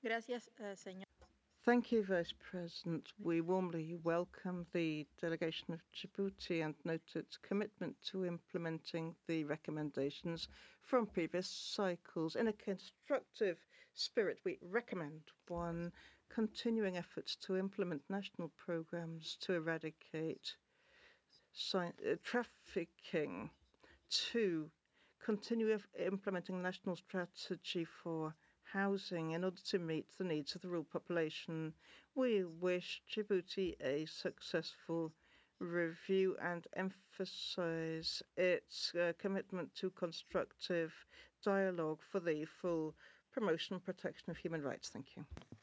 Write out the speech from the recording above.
Gracias, señor. Thank you, Vice President. We warmly welcome the delegation of Djibouti and note its commitment to implementing the recommendations from previous cycles. In a constructive spirit, we recommend one, continuing efforts to implement national programs to eradicate trafficking. Two, continue implementing national strategy for housing in order to meet the needs of the rural population. We wish Djibouti a successful review and emphasize its commitment to constructive dialogue for the full promotion and protection of human rights. Thank you.